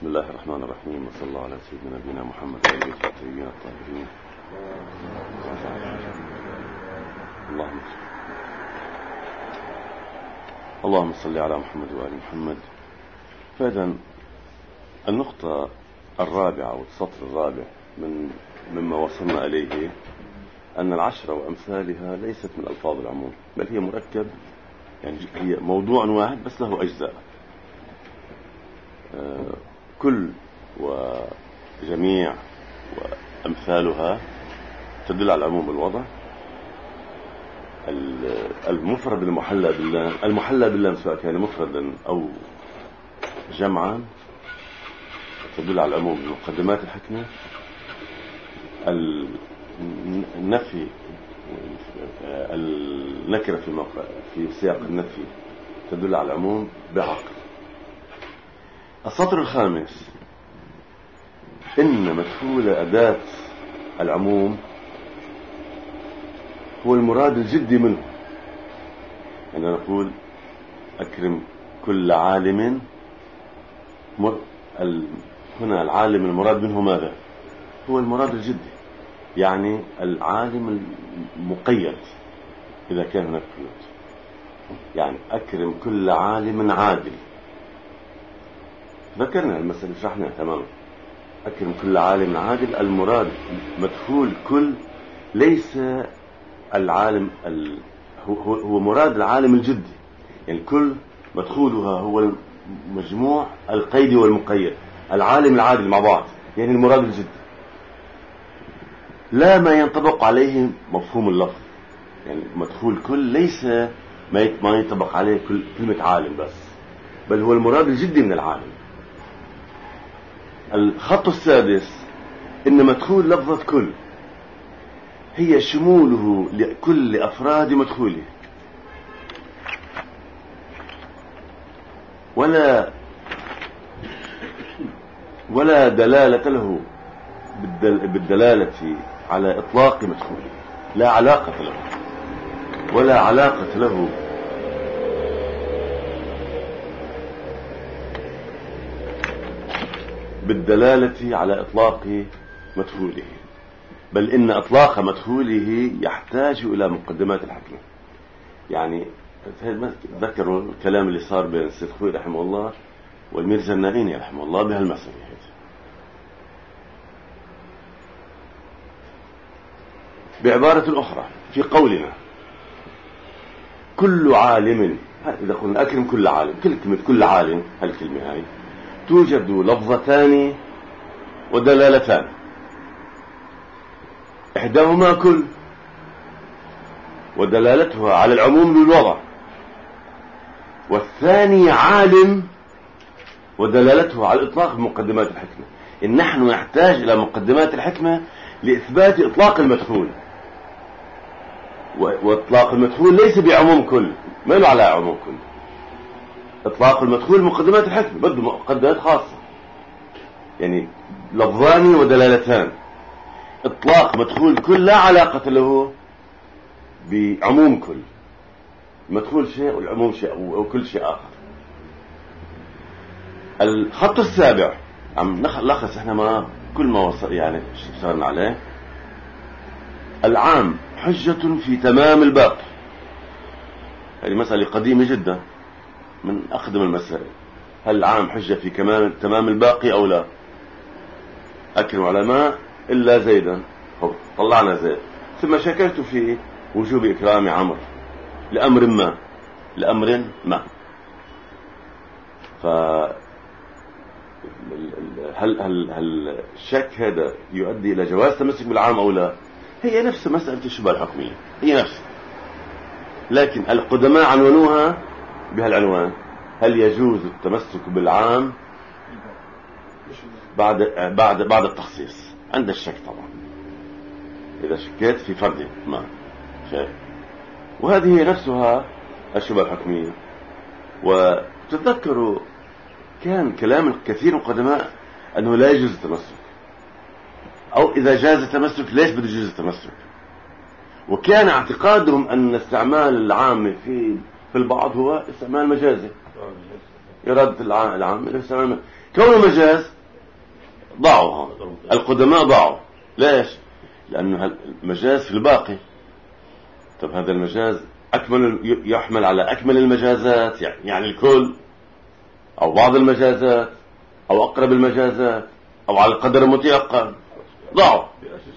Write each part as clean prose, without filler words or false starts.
بسم الله الرحمن الرحيم، وصلى الله على سيدنا نبينا محمد وعلى آله الطيبين الطاهرين. اللهم صل على محمد وآل محمد. فإذا النقطة الرابعة والسطر الرابع مما وصلنا إليه أن العشرة وأمثالها ليست من ألفاظ العموم، بل هي مركب، يعني هي موضوع واحد بس له أجزاء. كل وجميع وأمثالها تدل على العموم بالوضع. المفرد المحلى بالله، المحلى بالله سواء كان مفردا أو جمعا تدل على العموم بمقدمات الحكمة. النفي، النكرة في سياق النفي تدل على العموم بعقل. السطر الخامس: إن مدخول أداة العموم هو المراد الجدي منه. يعني نقول أكرم كل عالم، هنا العالم المراد منه ماذا؟ هو المراد الجدي، يعني العالم المقيد إذا كان هناك قيود. يعني أكرم كل عالم عادل، ذكرنا المسألة شرحناها تماما. أكرم كل عالم عادل، المراد مدخول كل ليس العالم هو مراد العالم الجدي، يعني كل مدخولها هو مجموع القيد والمقيد، العالم العادل مع بعض، يعني المراد الجدي، لا ما ينطبق عليه مفهوم اللفظ. يعني مدخول كل ليس ما ينطبق عليه كلمة عالم بس، بل هو المراد الجدي من العالم. الخط السادس: إن مدخول لفظة كل هي شموله لكل أفراد مدخوله، ولا دلالة له بالدلالة على إطلاق مدخوله، لا علاقة له، ولا علاقة له بالدلالة على إطلاق مدخوله، بل إن إطلاق مدخوله يحتاج إلى مقدمات الحكمة. يعني ذكروا الكلام اللي صار بين السيد خوي رحمه الله والميرزا النائيني رحمه الله بهالمسألة. بعبارة أخرى في قولنا كل عالم، إذا قلنا أكرم كل عالم، كلمة كل عالم هالكلمة هاي توجد لفظتان ودلالتان، إحداهما كل ودلالتها على العموم بالوضع، والثاني عالم ودلالته على الإطلاق بمقدمات الحكمة. إن نحن نحتاج إلى مقدمات الحكمة لإثبات إطلاق المدخول، وإطلاق المدخول ليس بعموم كل، ما له على عموم كل. إطلاق المدخول مقدمات الحكمة بده مقدمات خاصة، يعني لفظان ودلالتان. إطلاق مدخول كل لا علاقة له بعموم كل، المدخول شيء والعموم شيء أو كل شيء آخر. الخط السابع عم نلخص احنا ما كل ما وصل يعني اشتغلنا عليه. العام حجة في تمام الباقي. هذه مسألة قديمة جدا، من أقدم المسائل. هل العام حجة في تمام الباقي أو لا؟ أكرم على ما إلا زيدا، طلعنا زيد، ثم شكرت في وجوب إكرام عمرو لأمر ما. هل الشك هذا يؤدي إلى جواز تمسك بالعام أو لا؟ هي نفس مسألة الشبهة الحكمية، هي نفس، لكن القدماء عنونوها بهالعنوان: هل يجوز التمسك بالعام بعد التخصيص؟ عند الشك طبعا، إذا شكيت في فرد ما شيء. وهذه هي نفسها الشبهة الحكمية. وتتذكروا كان كلام الكثير من القدماء أنه لا يجوز التمسك، أو إذا جاز التمسك ليش بده يجوز التمسك. وكان اعتقادهم أن استعمال العام في البعض هو استعمال مجازي، إرادة العام كونه مجاز ضاعوا القدماء ضاعوا. ليش؟ لأنه المجاز في الباقي. طب هذا المجاز يحمل على أكمل المجازات، يعني الكل أو بعض المجازات أو أقرب المجازات أو على القدر المتيقن. ضاعوا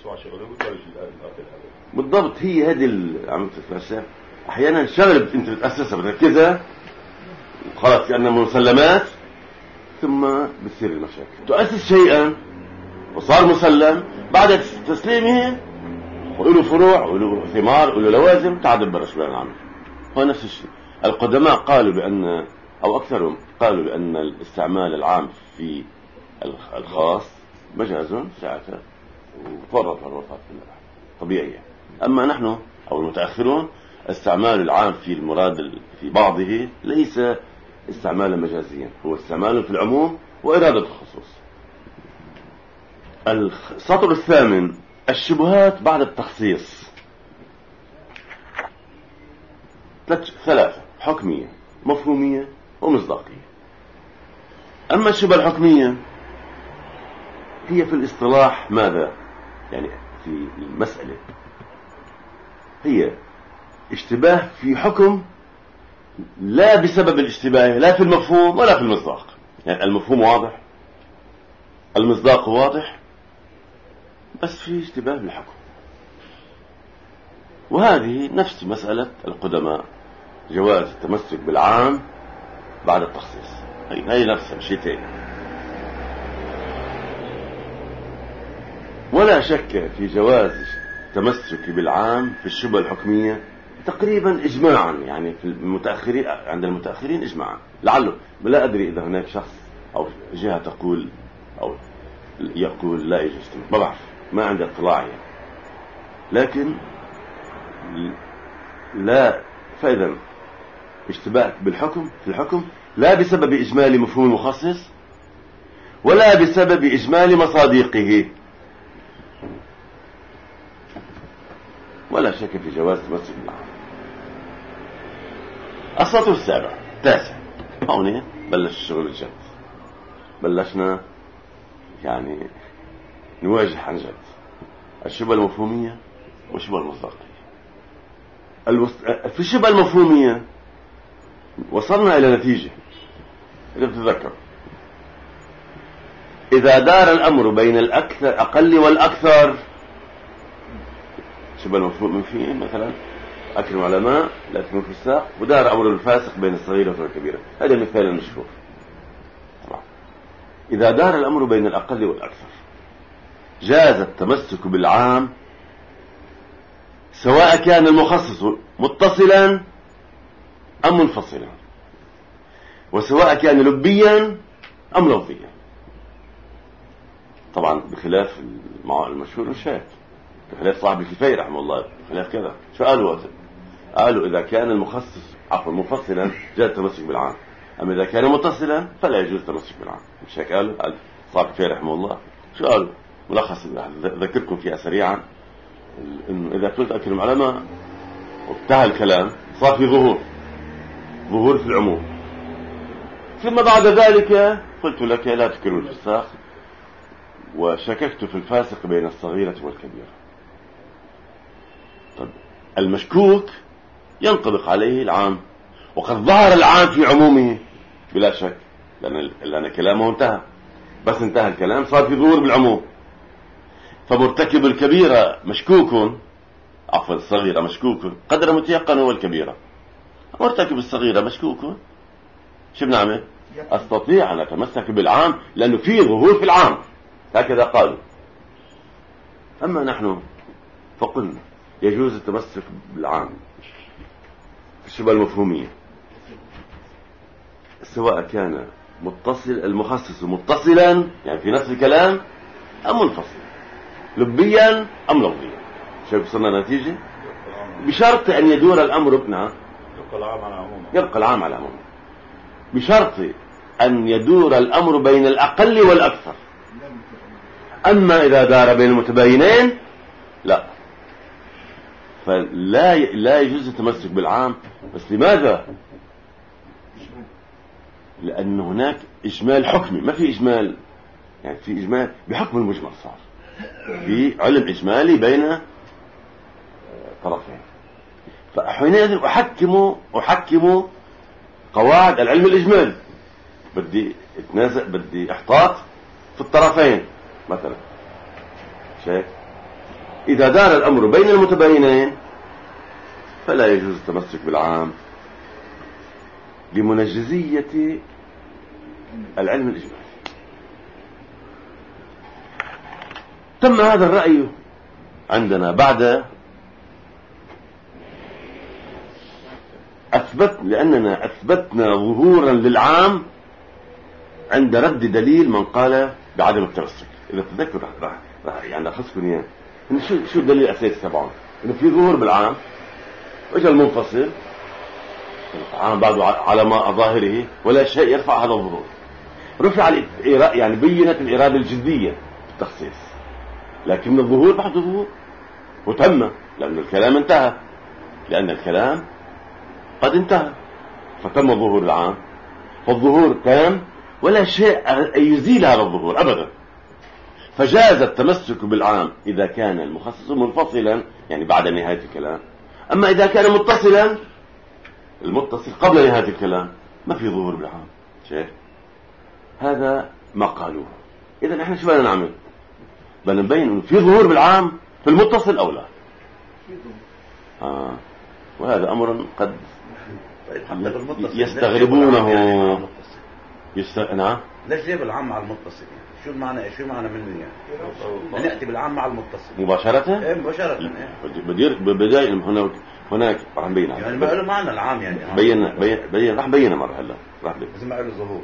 بالضبط. هي هذه عم تتفشى أحيانا شغلة أنت بتأسسها بتركزها خلاص كأنها مسلمات، ثم بتصير المشاكل. تؤسس شيئا وصار مسلم، بعد تسليمه وله فروع وله ثمار وله لوازم تعدل برش بين العمل. هو نفس الشيء. القدماء قالوا بأن أو أكثرهم قالوا بأن الاستعمال العام في الخاص مجاز ساعتها وفرطات طبيعية. أما نحن أو المتأخرون استعمال العام في المراد في بعضه ليس استعمالا مجازيا، هو استعمال في العموم وإرادة الخصوص. السطر الثامن الشبهات بعد التخصيص. ثلاثة: حكمية، مفهومية، ومصداقية. أما الشبهة الحكمية هي في الاصطلاح ماذا؟ يعني في المسألة هي اشتباه في حكم لا بسبب الاشتباه لا في المفهوم ولا في المصداق. يعني المفهوم واضح، المصداق واضح، بس في اشتباه بالحكم. وهذه نفس مسألة القدماء، جواز التمسك بالعام بعد التخصيص. هي نفسها شيئين. ولا شك في جواز التمسك بالعام في الشبهة الحكمية تقريبا إجماعا، يعني في المتأخرين عند المتأخرين إجماعا. لعله لا أدري إذا هناك شخص أو جهة تقول أو يقول لا يجوز، ما بعرف، ما عندي اطلاع يعني. لكن لا، فإذا اشتباه بالحكم في الحكم لا بسبب إجمال مفهوم المخصص ولا بسبب إجمال مصادقه. ولا شك في جواز التمسك بالعام. السطر التاسع هون بلش الشغل الجد. بلشنا يعني نواجه عن جد الشبهة المفهومية والشبهة المصداقية. في الشبهة المفهومية وصلنا إلى نتيجة. إذا تتذكر، إذا دار الأمر بين الأقل والأكثر، شبه المفهوم فيه مثلا أكرم علماء لا تكون في الساق، ودار أمر الفاسق بين الصغيرة والكبيرة. هذا مثال المشهور. إذا دار الأمر بين الأقل والأكثر جاز التمسك بالعام سواء كان المخصص متصلا أم منفصلا، وسواء كان لبيا أم لفظيا. طبعا بخلاف المشهور الشاذ، بخلاف صاحب الكفاية رحمه الله، بخلاف كذا. شو قالوا؟ قالوا إذا كان المخصص منفصلا جاز التمسك بالعام، أما إذا كان متصلا فلا يجوز التمسك بالعام. مش هيك قالوا؟ قال صاحب الكفاية رحمه الله. شو قالوا؟ ملخص ذكركم فيها سريعا، إنه إذا قلت أكرم علماء وانتهى الكلام صار في ظهور في العموم. ثم بعد ذلك قلت لك لا تكرم الفساق وشككت في الفاسق بين الصغيرة والكبيرة. طب المشكوك ينطبق عليه العام، وقد ظهر العام في عمومه بلا شك، لأن كلامه انتهى. بس انتهى الكلام صار في ظهور بالعموم. فمرتكب الكبيرة مشكوك، عفوا الصغيرة مشكوك قدر متيقن هو الكبيرة. مرتكب الصغيرة مشكوك، شو بنعمل؟ أستطيع أن أتمسك بالعام لأنه فيه ظهور في العام، هكذا قالوا. أما نحن فقلنا يجوز التمسك بالعام في الشبهة المفهومية سواء كان متصل المخصص متصلا يعني في نفس الكلام أم منفصلا، لبيا أم لفظيا. شايف وصلنا نتيجة؟ بشرط أن يدور الأمر يبقى العام على عمومه، بشرط أن يدور الأمر بين الأقل والأكثر. أما إذا دار بين المتباينين لا، فلا يجوز التمسك بالعام. بس لماذا؟ لأن هناك إجمال حكمي، ما في إجمال، يعني في إجمال بحكم المجمل، صار في علم إجمالي بين طرفين. فحينئذ أحكم قواعد العلم الإجمالي، بدي اتنازع، بدي احتاط في الطرفين مثلا. شايف؟ إذا دار الأمر بين المتباينين فلا يجوز التمسك بالعام لمنجزية العلم الإجمالي. تم هذا الرأي عندنا بعد لأننا أثبتنا ظهورا للعام عند رد دليل من قال بعدم التمسك. إذا تذكر راح يعني أخذكم إياه. شو الدليل الأساسي تبعه؟ إنه في ظهور بالعام، وإجا المنفصل العام بعده على ما ظاهره ولا شيء يرفع هذا الظهور. رفع يعني بينت الإرادة الجدية في التخصيص، لكن الظهور بعده ظهور وتم، لأن الكلام انتهى، لأن الكلام قد انتهى فتم ظهور العام، فالظهور تام ولا شيء يزيل هذا الظهور أبدا. فجاز التمسك بالعام إذا كان المخصص منفصلا، يعني بعد نهاية الكلام. أما إذا كان متصلا، المتصل قبل نهاية الكلام، ما في ظهور بالعام. شيء هذا ما قالوه. إذا إحنا شو بدنا نعمل؟ بدنا نبين إنه في ظهور بالعام في المتصل أو لا. وهذا أمر قد يستغربونه. نعم. ليش جيب العام مع المتصل؟ شو المعنى منه يعني؟ نأتي بالعام مع المتصل مباشرة؟ إيه مباشرة. بداية هناك راح نبينها. يعني ما له معنى العام يعني. بين راح نبينها مرة هلا. بس ما له ظهور.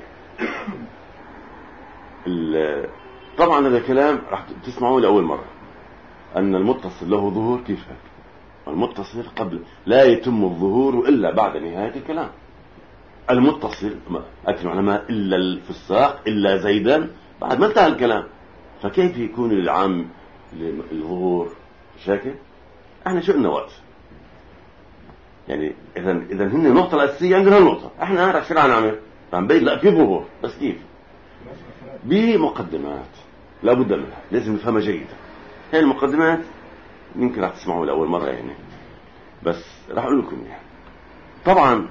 طبعا هذا الكلام راح تسمعوه لأول مرة، أن المتصل له ظهور. كيف هيك؟ المتصل قبل لا يتم الظهور إلا بعد نهاية الكلام. المتصل أتم العلماء إلا الفساق إلا زيدا بعد ما انتهى الكلام، فكيف يكون للعام الظهور شاكل؟ احنا شو قلنا وقت يعني إذا هن النقطة الأساسية عندنا النقطة، احنا راح شو نعمل؟ نبين لا في ظهور، بس كيف؟ بمقدمات لا بد منها، لازم نفهمها جيدا. هي المقدمات يمكن راح تسمعوا لأول مرة يعني، بس راح أقول لكم يعني. طبعا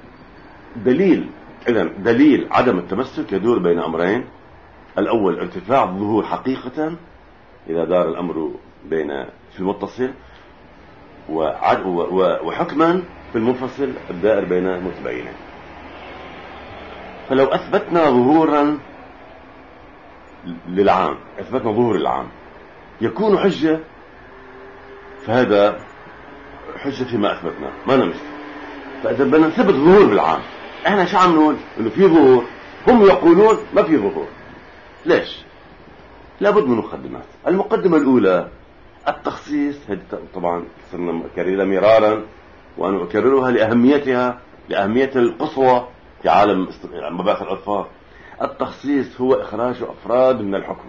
دليل عدم التمسك يدور بين أمرين. الأول ارتفاع الظهور حقيقة إذا دار الأمر في المتصل، وحكما في المنفصل الدائر بين المتباينين. فلو أثبتنا ظهورا للعام، أثبتنا ظهور العام يكون حجة، فهذا حجة فيما أثبتنا ما نمشي. فإذا بدنا نثبت ظهور بالعام، احنا شو عم نقول؟ انه في ظهور، هم يقولون ما في ظهور. ليش؟ لابد من مقدمات. المقدمة الأولى التخصيص، هذه طبعا صرنا نكررها مرارا وأنا أكررها لأهمية القصوى في عالم مباحث الألفاظ. التخصيص هو إخراج أفراد من الحكم.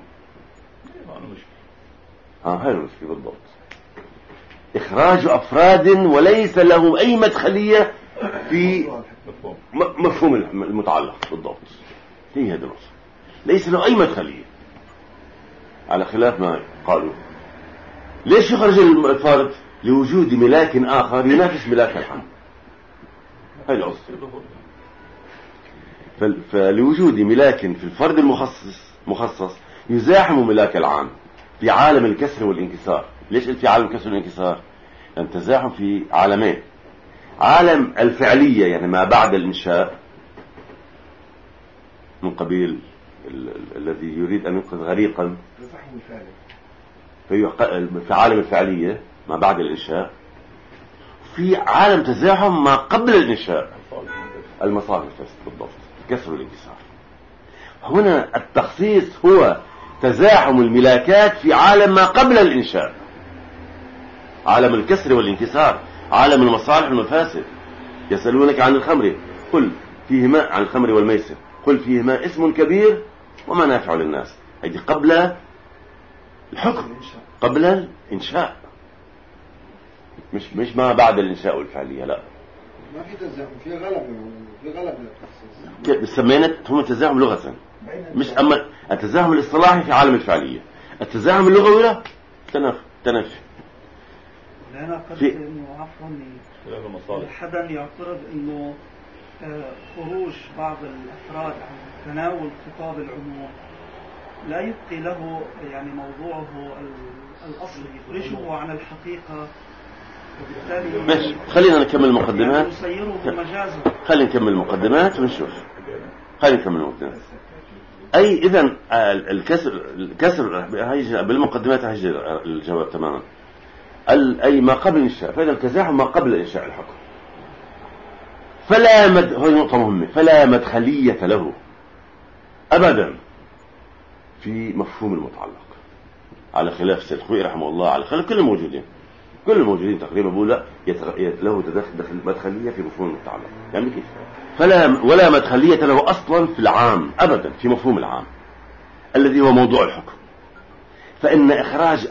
هاي المشكلة بالضبط، إخراج أفراد وليس لهم أي مدخلية في مفهوم المتعلق بالضبط. هي هذا النص، ليس له أي مدخلية، على خلاف ما قالوا. ليش يخرج الفرد؟ لوجود ملاك آخر ينافس ملاك الحم. هاي الأصل. فلوجود ملاك في الفرد المخصص يزاحم ملاك العام في عالم الكسر والانكسار. ليش قلت في عالم الكسر والانكسار؟ لأن تزاحم في عالمين: عالم الفعلية يعني ما بعد الإنشاء، من قبيل الذي يريد أن ينقذ غريقا في عالم الفعلية ما بعد الإنشاء، في عالم تزاحم ما قبل الإنشاء، المصالح الفاسد بالضبط، الكسر والانكسار. هنا التخصيص هو تزاحم الملاكات في عالم ما قبل الإنشاء، عالم الكسر والانكسار، عالم المصالح والمفاسد. يسألونك عن الخمر قل فيهما، عن الخمر والميسر قل فيهما اسم كبير ومنافع للناس. هذه قبل الحكم، قبل الإنشاء، مش ما بعد الإنشاء والفعلية، لا. ما في تزاحم، في غلبة للتخصيص. سمينا هم تزاحم لغة، مش أما التزاحم الاصطلاحي في عالم الفعلية. التزاحم اللغوي لا، تنافي. أنا قلت إنه عفوا حدا يعترض إنه خروج بعض الأفراد عن تناول خطاب العموم لا يبقي له يعني موضوعه الأصلي، يخرجه عن الحقيقة، وبالتالي خلينا نكمل المقدمات، يسيره مجازا. خلينا نكمل المقدمات ونشوف. خلينا نكمل المقدمات. أي إذن الكسر هيجي بالمقدمات، هيجي الجواب تماما. أي ما قبل الإنشاء، فإذا التزاحم ما قبل إنشاء الحكم هو نقطة مهمة، فلا مدخلية له أبدا في مفهوم المتعلق، على خلاف السيد خوي رحمه الله، على خلاف كل الموجودين تقريبا بيقول له مدخلية في مفهوم المتعلق. يعني كيف؟ ولا مدخلية له أصلا في العام أبدا، في مفهوم العام الذي هو موضوع الحكم. فإن إخراج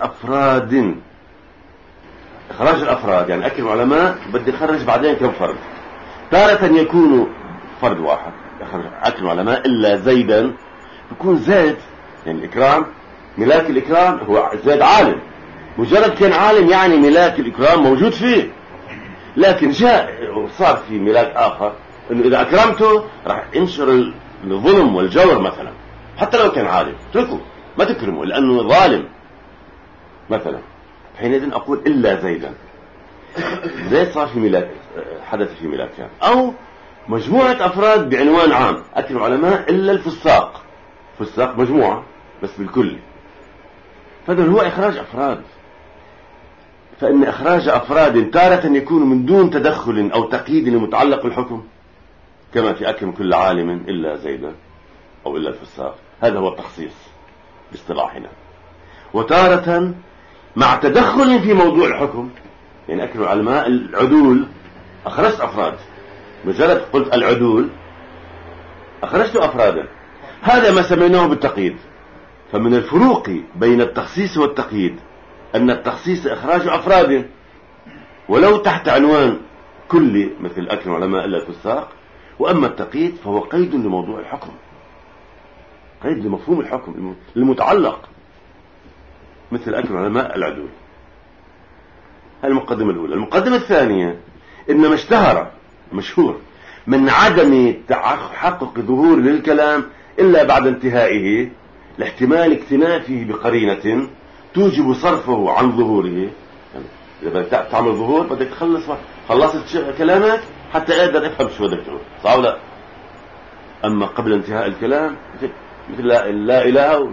الأفراد يعني أكرم علماء بدي أخرج بعدين كم فرد، تارة يكون فرد واحد أكرم علماء إلا زيدا، يكون زيد يعني الإكرام، ملاك الإكرام هو زيد عالم، مجرد كان عالم يعني ملاك الإكرام موجود فيه، لكن جاء وصار في ملاك آخر إنه إذا أكرمته راح ينشر الظلم والجور مثلا، حتى لو كان عالم اتركه ما تكرمه لأنه ظالم مثلا. حينئذ أقول إلا زيدا، زيد صار في ملاك، حدث في ملاك، أو مجموعة أفراد بعنوان عام أكرم علماء إلا الفساق، فساق مجموعة بس بالكل، فهذا هو إخراج أفراد. فإن إخراج أفراد تارة يكون من دون تدخل أو تقييد لمتعلق الحكم، كما في أكرم كل عالم إلا زيدا أو إلا الفساق، هذا هو التخصيص باصطلاحنا. وتارة مع تدخل في موضوع الحكم، يعني أكرم العلماء العدول، أخرجت أفراد، مجرد قلت العدول أخرجت أفرادا، هذا ما سميناه بالتقييد. فمن الفروق بين التخصيص والتقييد أن التخصيص إخراج أفراد ولو تحت عنوان كلي مثل أكرم علماء إلا الفساق، وأما التقييد فهو قيد لموضوع الحكم، قيد لمفهوم الحكم المتعلق مثل أكرم علماء العدول. هذه المقدمة الأولى. المقدمة الثانية إنما اشتهر مشهور من عدم تحقق ظهور للكلام إلا بعد انتهائه، لاحتمال اكتنافه بقرينة توجب صرفه عن ظهوره. يعني إذا بدك تعمل ظهور بدك خلصت كلامك حتى أقدر أفهم شو بدك تقول، صح ولا؟ أما قبل انتهاء الكلام مثل لا إله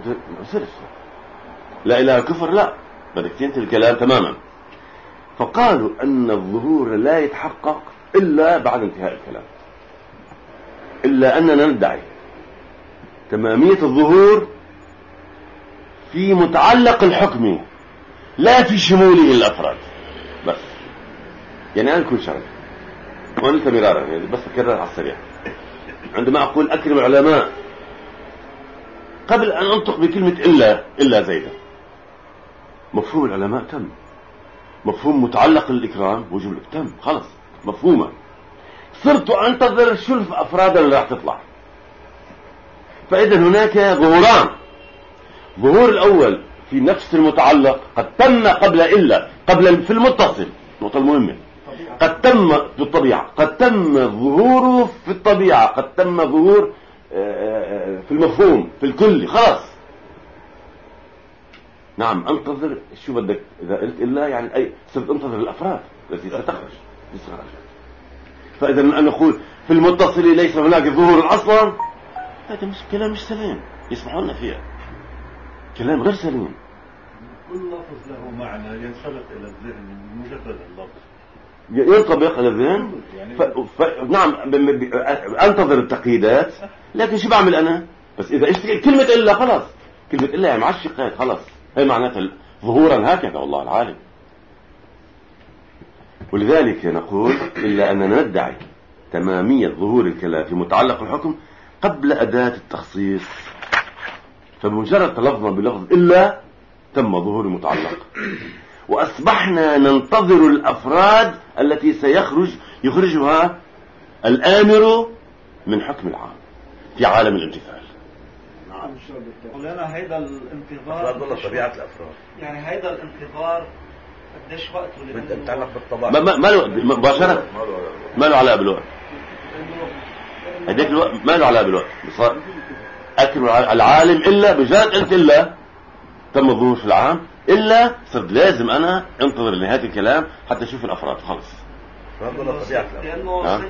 لا إله كفر، لا، بدك تنتهي الكلام تماما. فقالوا أن الظهور لا يتحقق إلا بعد انتهاء الكلام، إلا أننا ندعي تمامية الظهور في متعلق الحكم لا في شموله الأفراد بس. يعني أنا كل شرط وأنت مرارا يعني بس أكرر على السريع، عندما أقول أكرم العلماء قبل أن أنطق بكلمة إلا زيدا، مفهوم العلماء تم، مفهوم متعلق الإكرام وجب تم، خلص مفهومة. صرت أنتظر شو الأفراد اللي راح تطلع. فإذا هناك ظهوران، ظهور الأول في نفس المتعلق قد تم قبل في المتصل، النقطة المهمة، قد تم بالطبيعة، قد تم ظهوره في الطبيعة، قد تم ظهور في المفهوم في الكل، خلاص. نعم انتظر شو بدك، إذا قلت إلا يعني أي صرت انتظر الأفراد التي ستخرج. فإذا أن نقول في المتصل ليس هناك ظهور أصلا، هذا مش كلام مش سليم يسمحوا لنا فيها، كلام غير سليم. كل لفظ له معنى ينسلق إلى الذهن مجرد اللفظ، ينطبق على الذهن. نعم انتظر التقييدات، لكن شو بعمل أنا؟ بس إذا اشتغل كلمة إلا خلاص، كلمة إلا يعني معش قيد خلاص، هي معناتها ظهورا هكذا والله العالم. ولذلك نقول إلا أننا ندعي تمامية ظهور الكلام في متعلق الحكم قبل أداة التخصيص. فبمجرد تلفظنا بلفظ إلا تم ظهور المتعلق، وأصبحنا ننتظر الأفراد التي سيخرج يخرجها الآمر من حكم العام في عالم الامتثال. ولنا هيدا الانتظار والله طبيعة الأفراد يعني هيدا الانتظار قديش وقته؟ لأنه متعلق بالطبع. ما له مباشرة، ما له علاقة بالوقت. هديك الوقت ما له علاقة بالوقت. صار أكرم العالم إلا بجد أنت إلا تم الظهور في العام، إلا صرت لازم أنا انتظر لنهاية الكلام حتى أشوف الأفراد خلص. والله طبيعة لأنه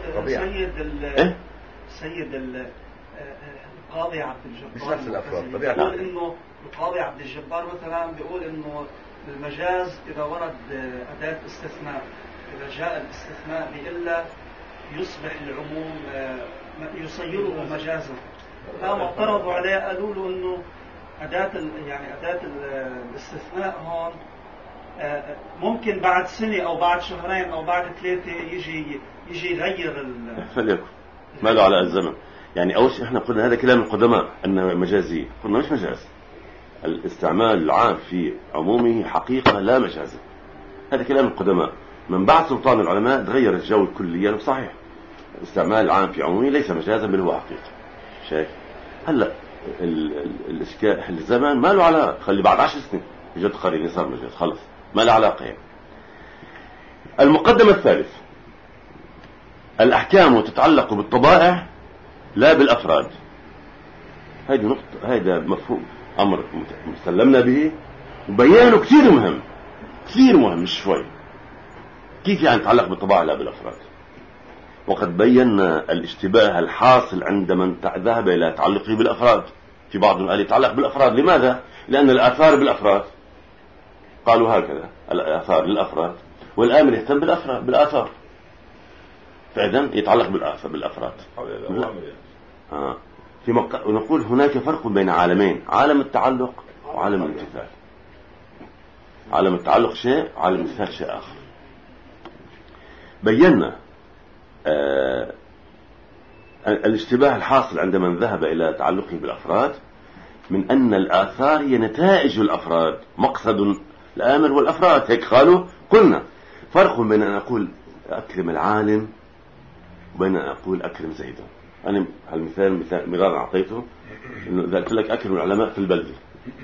سيد القاضي عبد الجبار مش نفس الأفراد طبيعة. بيقول إنه القاضي عبد الجبار مثلا بيقول إنه المجاز إذا ورد أداة استثناء، إذا جاء الاستثناء بإلا يصبح العموم يصيره مجازا. قام اعترضوا عليه قالوا له إنه أداة الاستثناء هون ممكن بعد سنة أو بعد شهرين أو بعد 3 يجي يغير فليكن ما له علاقة الزمن. يعني أول شيء إحنا قلنا هذا كلام القدماء أنه مجازي، قلنا مش مجاز. الاستعمال العام في عمومه حقيقة لا مجازا، هذا كلام القدماء. من بعد سلطان العلماء تغير الجو كليا. صحيح الاستعمال العام في عمومه ليس مجازا بل هو حقيقة. شايف هلا الاشكال الزمان ما له علاقة. خلي بعد 10 سنين يجد قرين صار مجاز خلص ما له علاقة يعني. المقدمة الثالث الأحكام تتعلق بالطبائع لا بالأفراد. هذه نقطة، هذا مفهوم أمر مسلمنا به وبيانه كثير مهم، كثير مهم مش شوي. كيف يعني يتعلق بالطبائع لا بالأفراد؟ وقد بينا الاشتباه الحاصل عند من ذهب إلى تعلقه بالأفراد. في بعضهم قال يتعلق بالأفراد. لماذا؟ لأن الآثار بالأفراد. قالوا هكذا الآثار للأفراد والآمر يهتم بالآثار، فإذن يتعلق بالأفراد. ونقول هناك فرق بين عالمين، عالم التعلق وعالم الامتثال. عالم التعلق شيء، عالم الامتثال شيء آخر. بينا الاشتباه الحاصل عند من ذهب إلى تعلقه بالأفراد من أن الآثار هي نتائج الأفراد، مقصد الآمر والأفراد. هيك قلنا فرق بين أن أقول أكرم العالم وبين أن أقول أكرم زيدا. أنا هالمثال مرارا أعطيته، إنه إذا قلت لك أكرم العلماء في البلدة،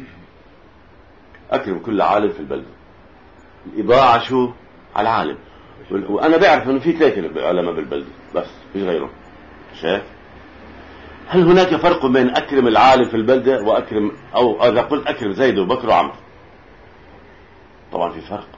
أكرم كل عالم في البلدة، الإضاعة شو على العالم. وأنا بعرف إنه في 3 علماء بالبلدة بس مش غيرهم. شايف؟ هل هناك فرق بين أكرم العالم في البلدة وأكرم، أو إذا قلت أكرم زيد وبكر وعمر؟ طبعا في فرق.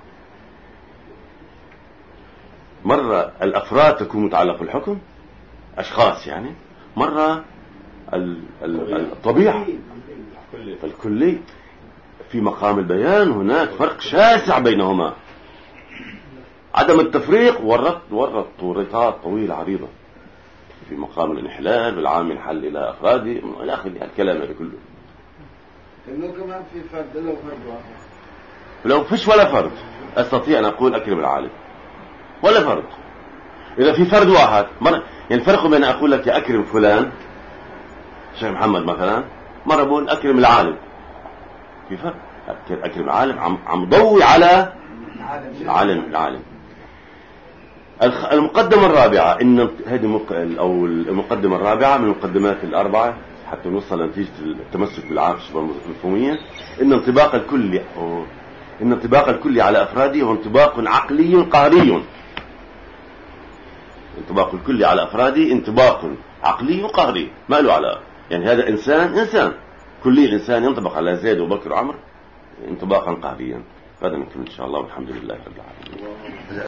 مرة الأفراد تكون متعلقة بالحكم، أشخاص يعني، مرة الطبيعة الكلي. في مقام البيان هناك فرق شاسع بينهما. عدم التفريق ورطات طويلة عريضة. في مقام الانحلال بالعام ينحل إلى أفراده إلى آخر الكلام هذا كله. إنه كمان في فرد لو فرد واحد، لو فيش ولا فرد أستطيع أن أقول أكرم العالم ولا فرد. إذا في فرد واحد مرة يعني الفرق بين أقول لك أكرم فلان شيخ محمد مثلا، مرة بقول أكرم العالم. في فرق. أكرم العالم عم ضوي على العالم. المقدمة الرابعة إن هذه أو المقدمة الرابعة من المقدمات الأربعة حتى نوصل لنتيجة التمسك بالعام الشبه المفهومية، إن انطباق الكل على أفراده هو انطباق عقلي قهري. انطباق الكل على أفراده انطباق عقلي قهري ما له علاقة. يعني هذا إنسان كل إنسان ينطبق على زيد وبكر وعمر انطباقا قهريا. هذا نكمل إن شاء الله والحمد لله رب العالمين.